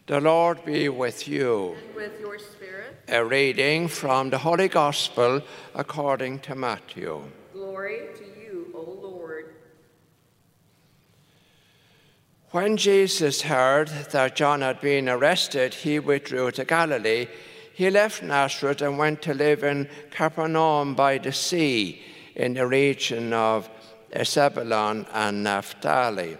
The Lord be with you. And with your spirit. A reading from the Holy Gospel according to Matthew. Glory to you, O Lord. When Jesus heard that John had been arrested, he withdrew to Galilee. He left Nazareth and went to live in Capernaum by the sea, in the region of Zebulun and Naphtali,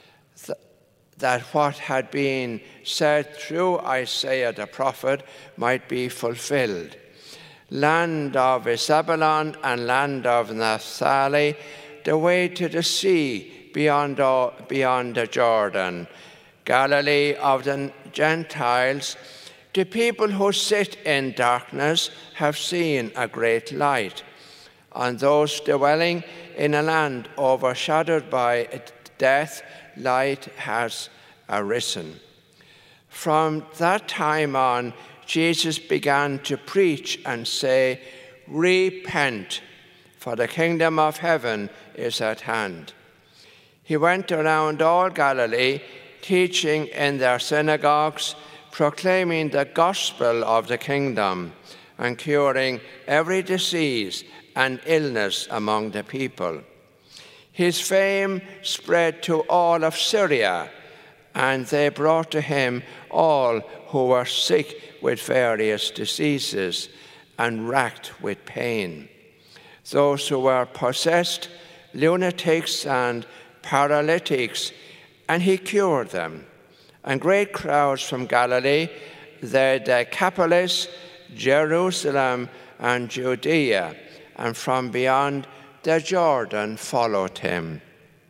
that what had been said through Isaiah the prophet might be fulfilled. Land of Zebulun and land of Naphtali, the way to the sea beyond the Jordan, Galilee of the Gentiles. The people who sit in darkness have seen a great light. On those dwelling in a land overshadowed by death, light has arisen. From that time on, Jesus began to preach and say, "Repent, for the kingdom of heaven is at hand." He went around all Galilee, teaching in their synagogues, proclaiming the gospel of the kingdom, and curing every disease and illness among the people. His fame spread to all of Syria, and they brought to him all who were sick with various diseases and racked with pain, those who were possessed, lunatics and paralytics, and he cured them. And great crowds from Galilee, the Decapolis, Jerusalem, and Judea, and from beyond the Jordan followed him.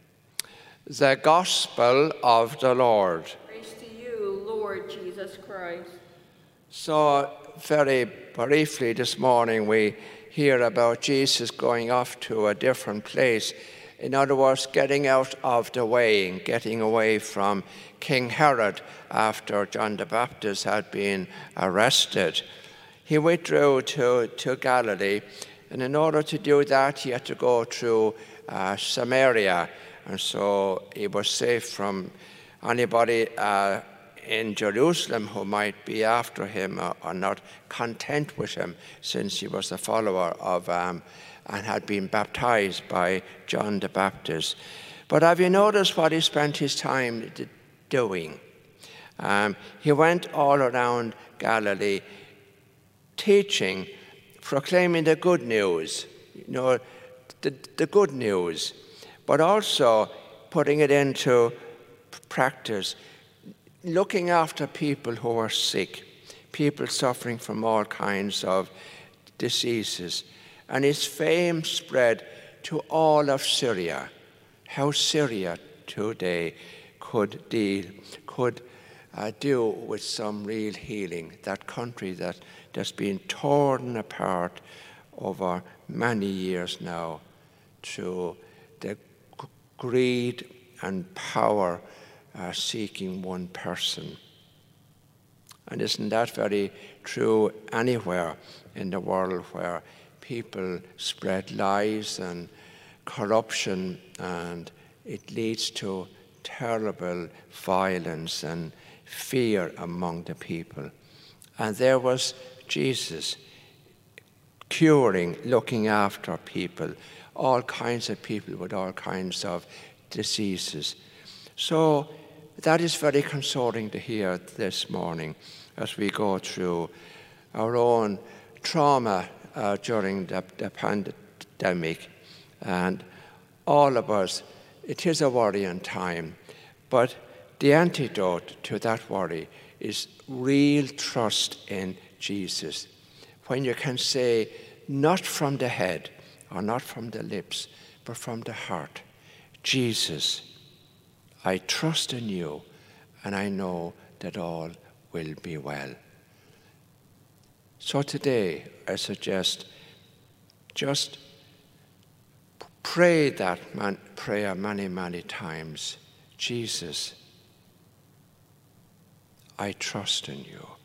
The Gospel of the Lord. Praise to you, Lord Jesus Christ. So very briefly this morning we hear about Jesus going off to a different place. In other words, getting out of the way, getting away from King Herod after John the Baptist had been arrested. He withdrew to Galilee, and in order to do that, he had to go through Samaria, and so he was safe from anybody in Jerusalem who might be after him or not content with him, since he was a follower of and had been baptized by John the Baptist. But have you noticed what he spent his time doing? He went all around Galilee teaching, proclaiming the good news, the good news, but also putting it into practice, looking after people who are sick, people suffering from all kinds of diseases. And his fame spread to all of Syria. How Syria today could do with some real healing. That country that's been torn apart over many years now through the greed and power seeking one person. And isn't that very true anywhere in the world where people spread lies and corruption, and it leads to terrible violence and fear among the people? And there was Jesus curing, looking after people, all kinds of people with all kinds of diseases. So that is very consoling to hear this morning as we go through our own trauma during the pandemic. And all of us, it is a worrying time. But the antidote to that worry is real trust in Jesus. When you can say, not from the head or not from the lips, but from the heart, Jesus, I trust in you, and I know that all will be well. So today, I suggest just pray that prayer many, many times. Jesus, I trust in you.